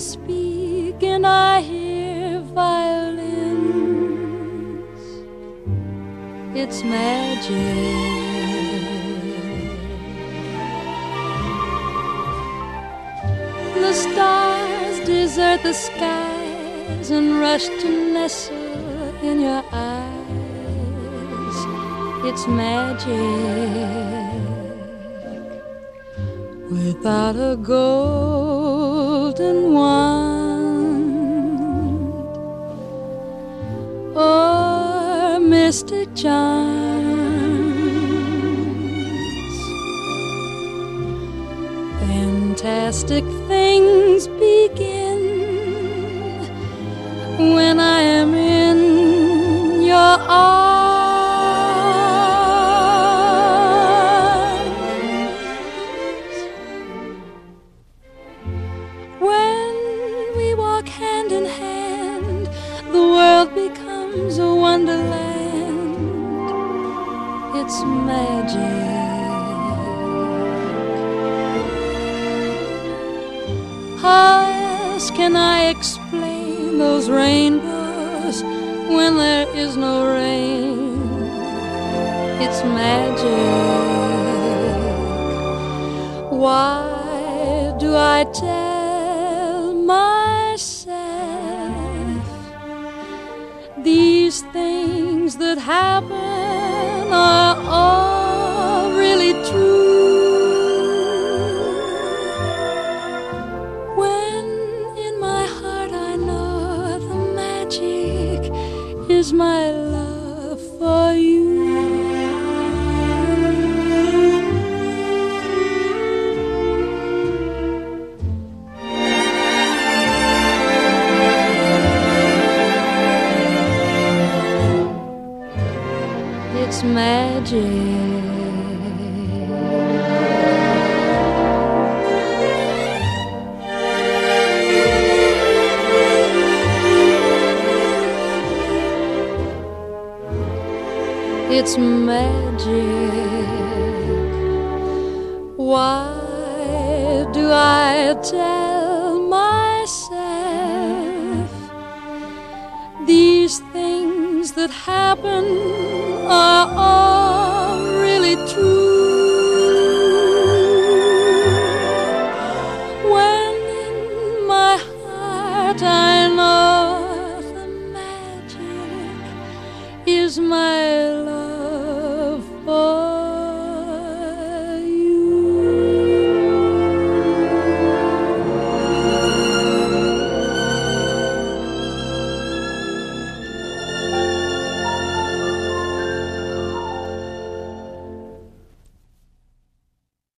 speak and I hear violins. It's magic. The stars desert the skies and rush to nestle in your eyes. It's magic. Without a golden wand or mystic charms, fantastic things begin when I am in your arms. When we walk hand in hand, the world becomes a wonderland. It's magic. How else can I explain those rainbows when there is no rain? It's magic. Why do I tell myself these things that happen are all really true? When in my heart I know the magic is my love for you. It's magic. It's magic. Why do I tell myself these things that happen are all really true? When in my heart I know the magic is my love